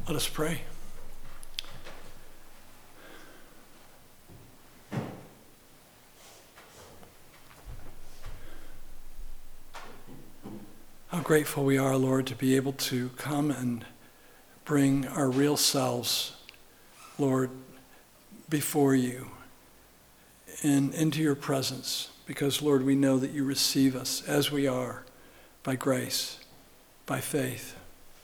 Let us pray. How grateful we are, Lord, to be able to come and bring our real selves, Lord, before you and into your presence. Because, Lord, we know that you receive us as we are by grace, by faith.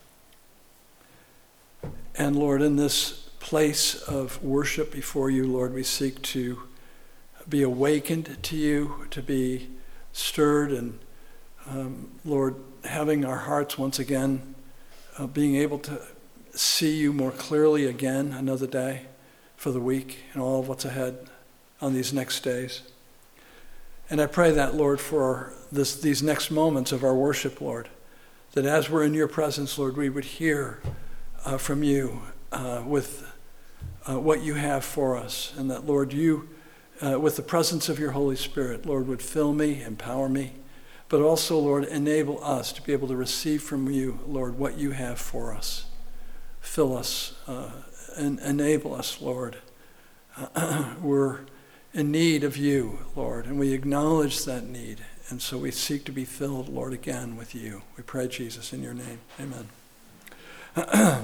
And, Lord, in this place of worship before you, Lord, we seek to be awakened to you, to be stirred, and, Lord, having our hearts once again, being able to see you more clearly again another day for the week and all of what's ahead on these next days. And I pray that, Lord, for these next moments of our worship, Lord, that as we're in your presence, Lord, we would hear from you with what you have for us. And that, Lord, you, with the presence of your Holy Spirit, Lord, would fill me, empower me, but also, Lord, enable us to be able to receive from you, Lord, what you have for us. Fill us and enable us, Lord. We're in need of you, Lord, and we acknowledge that need. And so we seek to be filled, Lord, again with you. We pray, Jesus, in your name. Amen.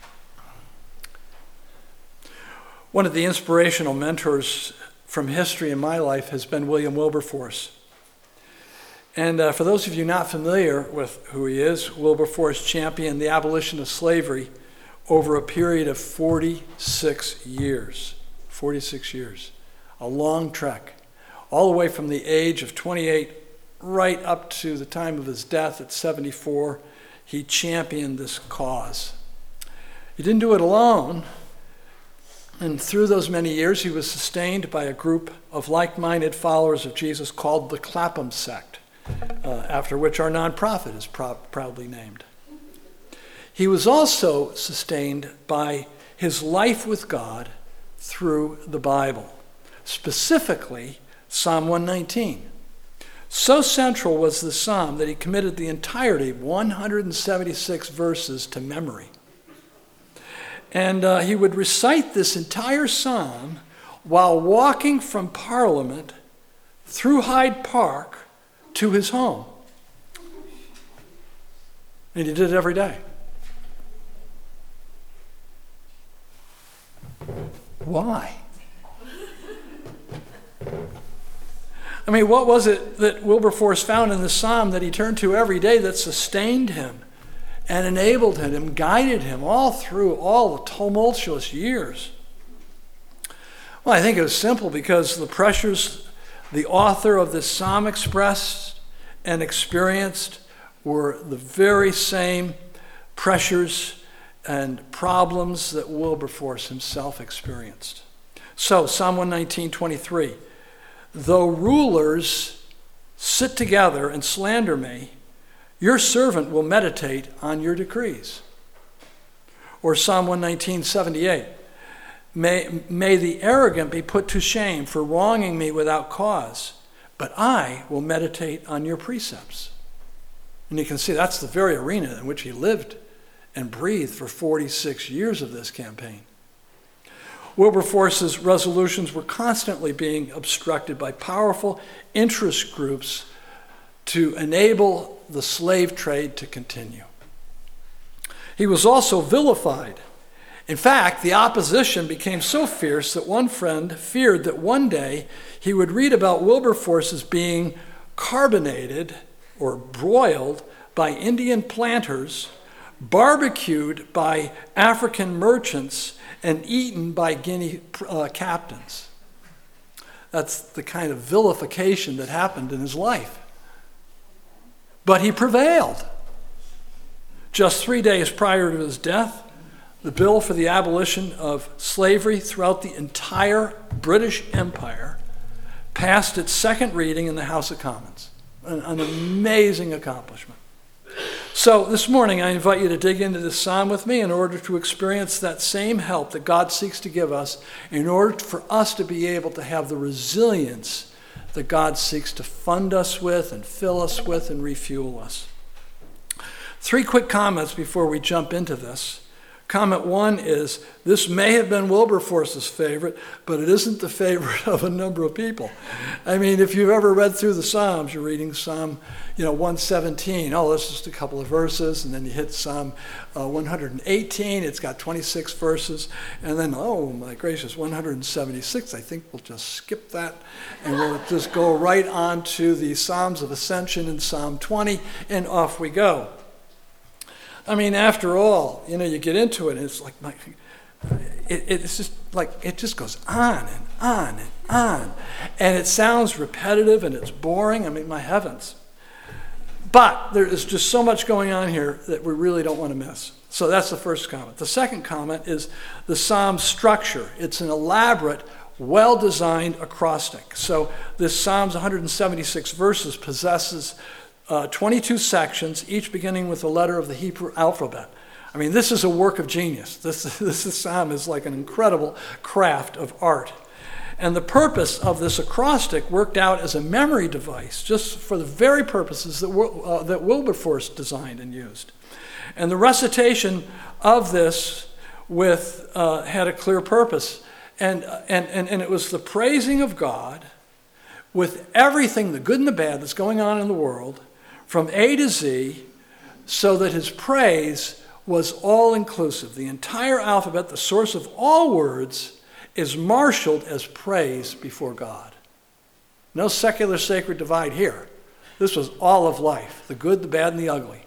One of the inspirational mentors from history in my life has been William Wilberforce. And for those of you not familiar with who he is, Wilberforce championed the abolition of slavery over a period of 46 years. 46 years. A long trek. All the way from the age of 28 right up to the time of his death at 74, he championed this cause. He didn't do it alone. And through those many years, he was sustained by a group of like-minded followers of Jesus called the Clapham Sect. After which our nonprofit is proudly named. He was also sustained by his life with God through the Bible, specifically Psalm 119. So central was the psalm that he committed the entirety, 176 verses, to memory. And he would recite this entire psalm while walking from Parliament through Hyde Park to his home. And he did it every day. Why? I mean, what was it that Wilberforce found in the psalm that he turned to every day that sustained him and enabled him and guided him all through all the tumultuous years? Well, I think it was simple because the pressures the author of this psalm expressed and experienced were the very same pressures and problems that Wilberforce himself experienced. So, Psalm 119:23, though rulers sit together and slander me, your servant will meditate on your decrees. Or Psalm 119:78, May the arrogant be put to shame for wronging me without cause, but I will meditate on your precepts. And you can see that's the very arena in which he lived and breathed for 46 years of this campaign. Wilberforce's resolutions were constantly being obstructed by powerful interest groups to enable the slave trade to continue. He was also vilified. In fact, the opposition became so fierce that one friend feared that one day he would read about Wilberforce as being carbonated or broiled by Indian planters, barbecued by African merchants, and eaten by Guinea captains. That's the kind of vilification that happened in his life. But he prevailed. Just 3 days prior to his death, the bill for the abolition of slavery throughout the entire British Empire passed its second reading in the House of Commons. An amazing accomplishment. So this morning I invite you to dig into this psalm with me in order to experience that same help that God seeks to give us in order for us to be able to have the resilience that God seeks to fund us with and fill us with and refuel us. 3 quick comments before we jump into this. Comment 1 is, this may have been Wilberforce's favorite, but it isn't the favorite of a number of people. I mean, if you've ever read through the Psalms, you're reading Psalm 117. Oh, that's just a couple of verses. And then you hit Psalm 118. It's got 26 verses. And then, oh my gracious, 176. I think we'll just skip that. And we'll just go right on to the Psalms of Ascension in Psalm 20. And off we go. I mean, after all, you get into it, and it's like, it's just like, it just goes on and on and on. And it sounds repetitive and it's boring. I mean, my heavens. But there is just so much going on here that we really don't want to miss. So that's the first comment. The second comment is the psalm structure. It's an elaborate, well-designed acrostic. So this Psalm's 176 verses possesses 22 sections, each beginning with a letter of the Hebrew alphabet. I mean, this is a work of genius. This psalm is like an incredible craft of art. And the purpose of this acrostic worked out as a memory device, just for the very purposes that Wilberforce designed and used. And the recitation of this had a clear purpose. And it was the praising of God with everything, the good and the bad, that's going on in the world, from A to Z, so that his praise was all-inclusive. The entire alphabet, the source of all words, is marshaled as praise before God. No secular sacred divide here. This was all of life, the good, the bad, and the ugly.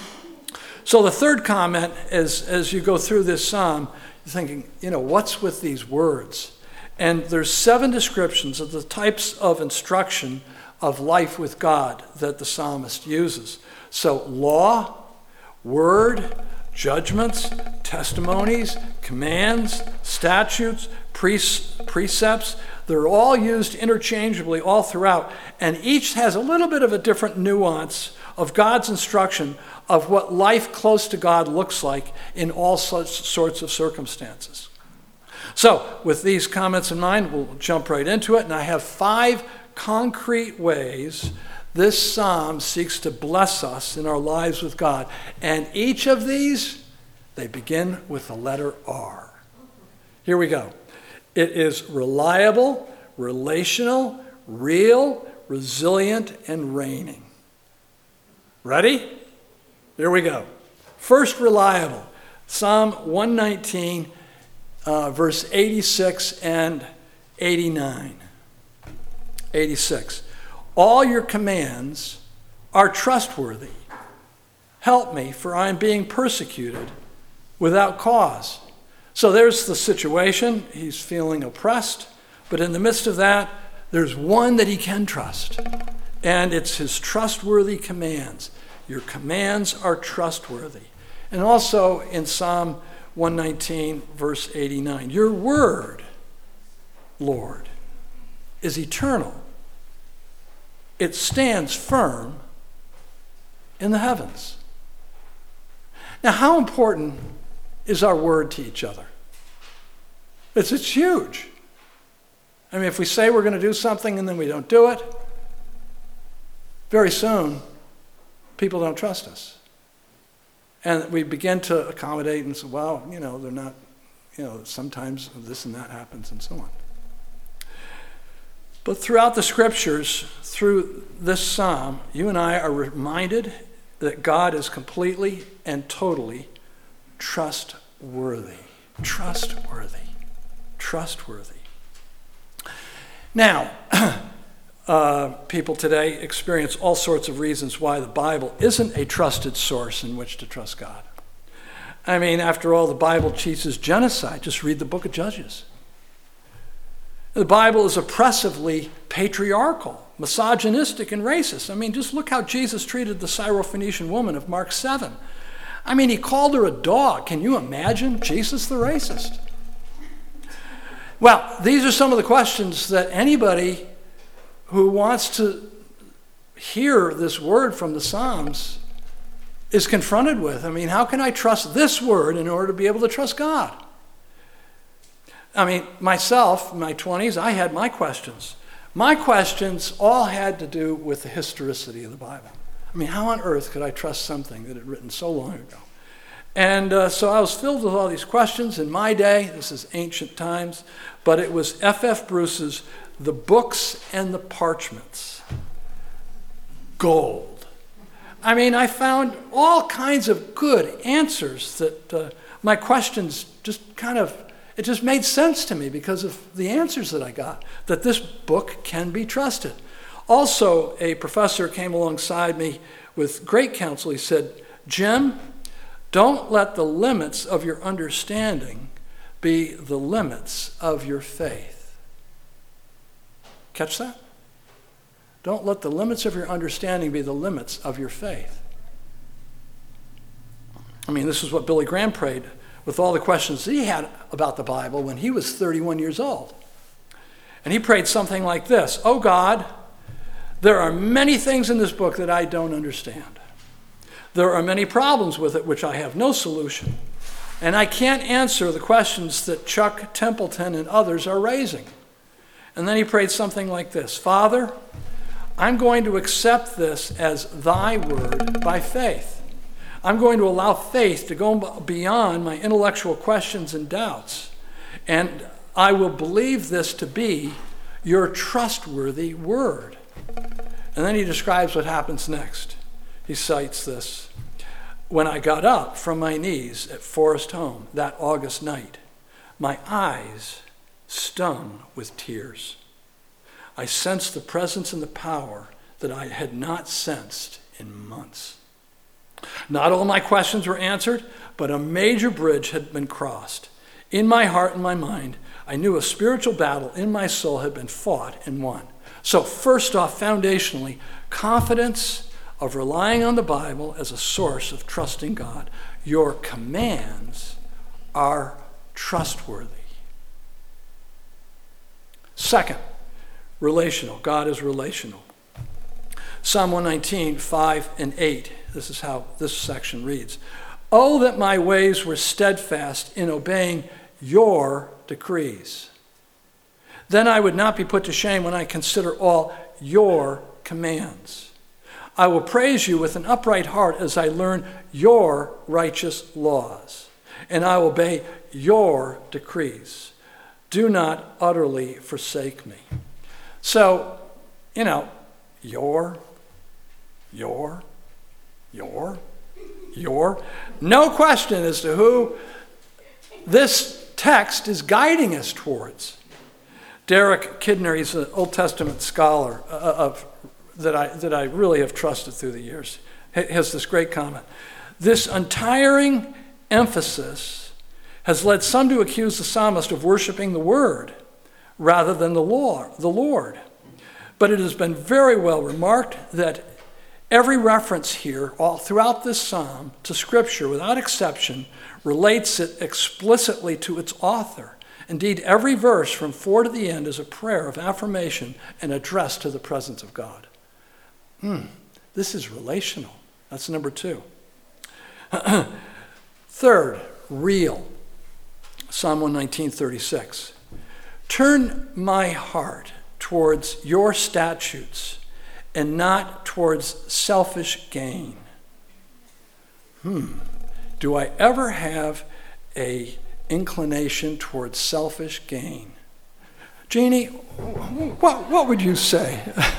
So the third comment is, as you go through this psalm, you're thinking, what's with these words? And there's 7 descriptions of the types of instruction of life with God that the psalmist uses. So law, word, judgments, testimonies, commands, statutes, precepts, they're all used interchangeably all throughout, and each has a little bit of a different nuance of God's instruction of what life close to God looks like in all such sorts of circumstances. So, with these comments in mind, we'll jump right into it, and I have 5 concrete ways this psalm seeks to bless us in our lives with God. And each of these, they begin with the letter R. Here we go. It is reliable, relational, real, resilient, and reigning. Ready? Here we go. First, reliable. Psalm 119, verse 86 and 89. 86. All your commands are trustworthy. Help me, for I am being persecuted without cause. So there's the situation. He's feeling oppressed, but in the midst of that, there's one that he can trust, and it's his trustworthy commands. Your commands are trustworthy. And also in Psalm 119, verse 89, your word, Lord, is eternal. It stands firm in the heavens. Now, how important is our word to each other? It's huge. I mean, if we say we're going to do something and then we don't do it, very soon, people don't trust us. And we begin to accommodate and say, well, they're not, sometimes this and that happens and so on. But throughout the scriptures, through this psalm, you and I are reminded that God is completely and totally trustworthy. Trustworthy. Trustworthy. Now, people today experience all sorts of reasons why the Bible isn't a trusted source in which to trust God. I mean, after all, the Bible teaches genocide. Just read the book of Judges. The Bible is oppressively patriarchal, misogynistic, and racist. I mean, just look how Jesus treated the Syrophoenician woman of Mark 7. I mean, he called her a dog. Can you imagine Jesus the racist? Well, these are some of the questions that anybody who wants to hear this word from the Psalms is confronted with. I mean, how can I trust this word in order to be able to trust God? I mean, myself, in my 20s, I had my questions. My questions all had to do with the historicity of the Bible. I mean, how on earth could I trust something that had written so long ago? And so I was filled with all these questions in my day. This is ancient times. But it was F.F. Bruce's The Books and the Parchments. Gold. I mean, I found all kinds of good answers that my questions it just made sense to me because of the answers that I got, that this book can be trusted. Also, a professor came alongside me with great counsel. He said, Jim, don't let the limits of your understanding be the limits of your faith. Catch that? Don't let the limits of your understanding be the limits of your faith. I mean, this is what Billy Graham prayed with all the questions he had about the Bible when he was 31 years old. And he prayed something like this: Oh God, there are many things in this book that I don't understand. There are many problems with it which I have no solution. And I can't answer the questions that Chuck Templeton and others are raising. And then he prayed something like this: Father, I'm going to accept this as thy word by faith. I'm going to allow faith to go beyond my intellectual questions and doubts. And I will believe this to be your trustworthy word. And then he describes what happens next. He cites this: When I got up from my knees at Forest Home that August night, my eyes stung with tears. I sensed the presence and the power that I had not sensed in months. Not all my questions were answered, but a major bridge had been crossed. In my heart and my mind, I knew a spiritual battle in my soul had been fought and won. So first off, foundationally, confidence of relying on the Bible as a source of trusting God. Your commands are trustworthy. Second, relational. God is relational. Psalm 119, 5 and 8. This is how this section reads. Oh, that my ways were steadfast in obeying your decrees. Then I would not be put to shame when I consider all your commands. I will praise you with an upright heart as I learn your righteous laws, and I will obey your decrees. Do not utterly forsake me. So, your. No question as to who this text is guiding us towards. Derek Kidner, he's an Old Testament scholar that I really have trusted through the years, has this great comment. This untiring emphasis has led some to accuse the psalmist of worshiping the Word rather than the Lord. But it has been very well remarked that every reference here, all throughout this psalm, to Scripture, without exception, relates it explicitly to its author. Indeed, every verse from 4 to the end is a prayer of affirmation and address to the presence of God. This is relational. That's number 2. Third, real. Psalm 119:36. Turn my heart towards your statutes and not towards selfish gain. Do I ever have a inclination towards selfish gain? Jeannie, what would you say?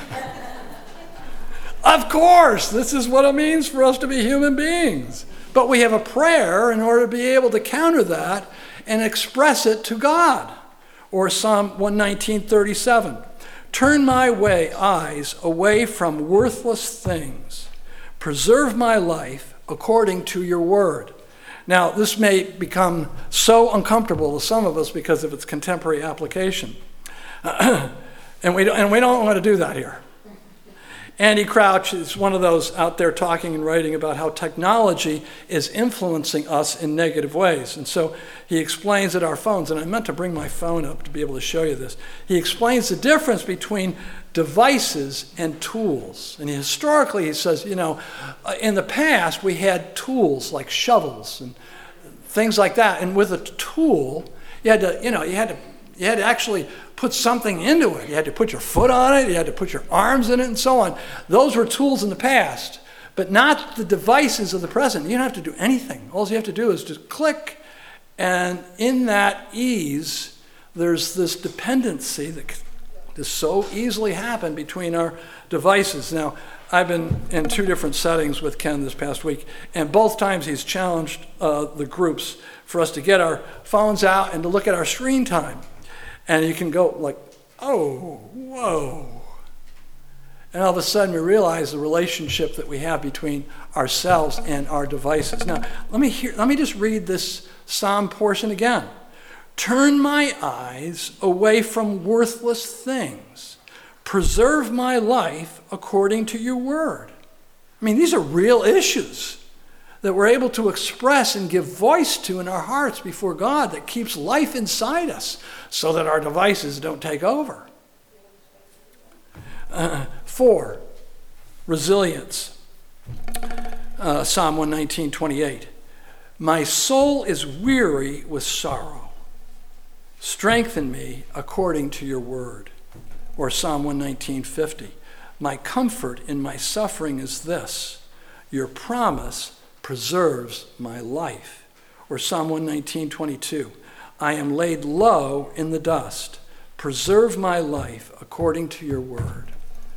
Of course, this is what it means for us to be human beings. But we have a prayer in order to be able to counter that and express it to God. Or Psalm 119:37. Turn my eyes away from worthless things. Preserve my life according to your word. Now, this may become so uncomfortable to some of us because of its contemporary application. and we don't want to do that here. Andy Crouch is one of those out there talking and writing about how technology is influencing us in negative ways. And so he explains that our phones, and I meant to bring my phone up to be able to show you this. He explains the difference between devices and tools. And historically, he says, in the past, we had tools like shovels and things like that. And with a tool, you had to actually put something into it. You had to put your foot on it. You had to put your arms in it and so on. Those were tools in the past. but not the devices of the present. You don't have to do anything. All you have to do is just click, and in that ease, there's this dependency that can so easily happen between our devices. Now, I've been in 2 different settings with Ken this past week, and both times he's challenged the groups for us to get our phones out and to look at our screen time. And you can go like, oh, whoa. And all of a sudden we realize the relationship that we have between ourselves and our devices. Now, let me just read this Psalm portion again. Turn my eyes away from worthless things. Preserve my life according to your word. I mean, these are real issues that we're able to express and give voice to in our hearts before God that keeps life inside us so that our devices don't take over. 4, resilience. Psalm 119:28. My soul is weary with sorrow. Strengthen me according to your word. Or Psalm 119:50. My comfort in my suffering is this: your promise preserves my life. Or Psalm 119:22. I am laid low in the dust. Preserve my life according to your word.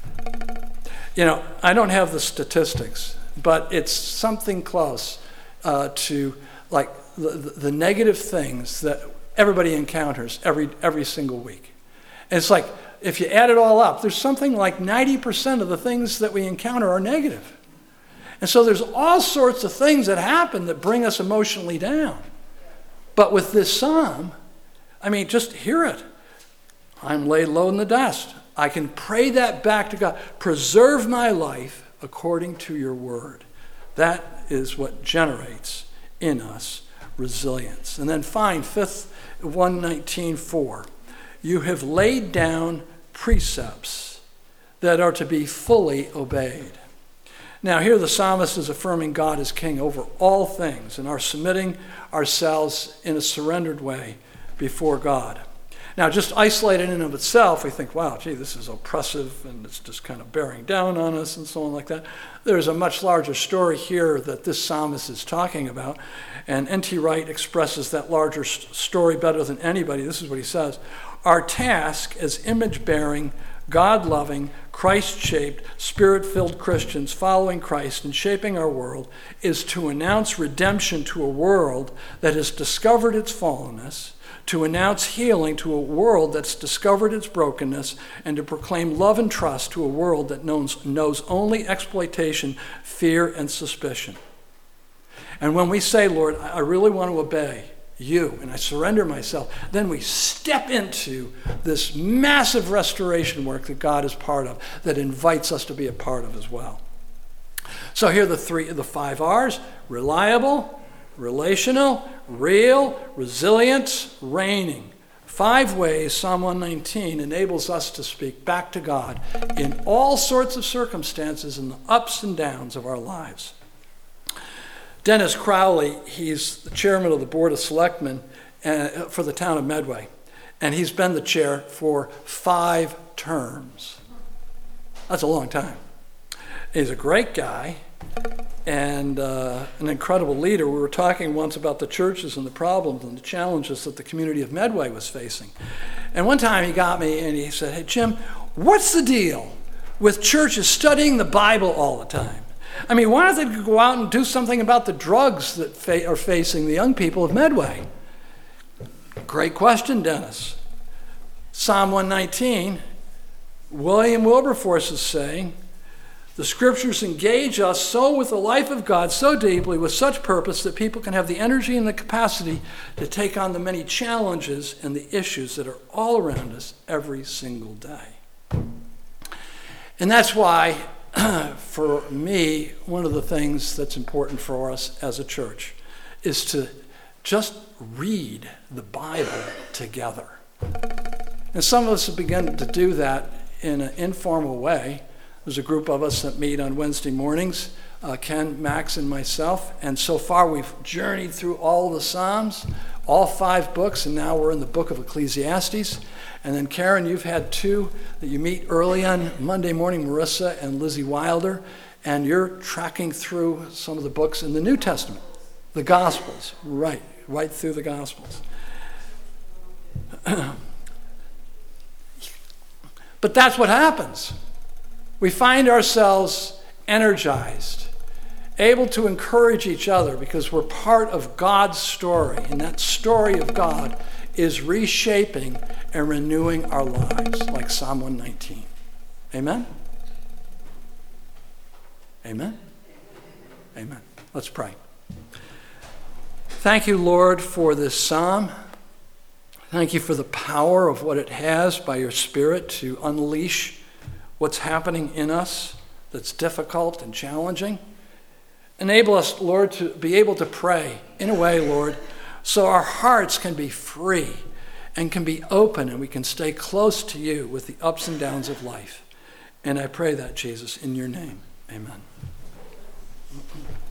You know, I don't have the statistics, but it's something close to like the negative things that everybody encounters every single week. And it's like, if you add it all up, there's something like 90% of the things that we encounter are negative. And so there's all sorts of things that happen that bring us emotionally down. But with this psalm, I mean, just hear it. I'm laid low in the dust. I can pray that back to God. Preserve my life according to your word. That is what generates in us resilience. And then find 119:4. You have laid down precepts that are to be fully obeyed. Now here the psalmist is affirming God is king over all things and are submitting ourselves in a surrendered way before God. Now just isolated in and of itself, we think, wow, gee, this is oppressive and it's just kind of bearing down on us and so on like that. There's a much larger story here that this psalmist is talking about, and N.T. Wright expresses that larger story better than anybody. This is what he says. Our task as image-bearing, God-loving, Christ-shaped, Spirit-filled Christians following Christ and shaping our world is to announce redemption to a world that has discovered its fallenness, to announce healing to a world that's discovered its brokenness, and to proclaim love and trust to a world that knows only exploitation, fear, and suspicion. And when we say, Lord, I really want to obey you, and I surrender myself, then we step into this massive restoration work that God is part of, that invites us to be a part of as well. So here are the 5 R's: reliable, relational, real, resilient, reigning. 5 ways Psalm 119 enables us to speak back to God in all sorts of circumstances and the ups and downs of our lives. Dennis Crowley, he's the chairman of the Board of Selectmen for the town of Medway, and he's been the chair for 5 terms. That's a long time. He's a great guy and an incredible leader. We were talking once about the churches and the problems and the challenges that the community of Medway was facing. And one time he got me and he said, hey, Jim, what's the deal with churches studying the Bible all the time? I mean, why don't they go out and do something about the drugs that are facing the young people of Medway? Great question, Dennis. Psalm 119, William Wilberforce is saying, the scriptures engage us so with the life of God so deeply, with such purpose, that people can have the energy and the capacity to take on the many challenges and the issues that are all around us every single day. And that's why, for me, one of the things that's important for us as a church is to just read the Bible together. And some of us have begun to do that in an informal way. There's a group of us that meet on Wednesday mornings, Ken, Max, and myself. And so far we've journeyed through all the Psalms, all 5 books, and now we're in the book of Ecclesiastes. And then Karen, you've had 2 that you meet early on Monday morning, Marissa and Lizzie Wilder. and you're tracking through some of the books in the New Testament, the Gospels, right through the Gospels. But that's what happens. We find ourselves energized, able to encourage each other because we're part of God's story, and that story of God is reshaping and renewing our lives, like Psalm 119. Amen? Amen? Amen. Let's pray. Thank you, Lord, for this psalm. Thank you for the power of what it has by your Spirit to unleash what's happening in us that's difficult and challenging. Enable us, Lord, to be able to pray in a way, Lord, so our hearts can be free and can be open and we can stay close to you with the ups and downs of life. And I pray that, Jesus, in your name. Amen.